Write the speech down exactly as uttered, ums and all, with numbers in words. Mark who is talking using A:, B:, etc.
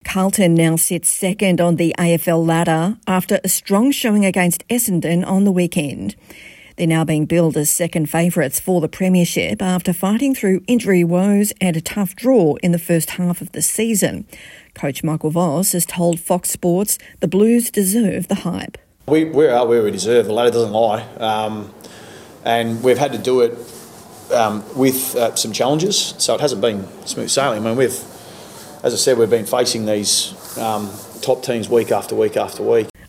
A: Carlton now sits second on the A F L ladder after a strong showing against Essendon on the weekend. They're now being billed as second favourites for the premiership after fighting through injury woes and a tough draw in the first half of the season. Coach Michael Voss has told Fox Sports the Blues deserve the hype.
B: We, we are where we deserve. The ladder doesn't lie. Um, and we've had to do it um, with uh, some challenges, so it hasn't been smooth sailing. I mean, we've, as I said, we've been facing these um, top teams week after week after week.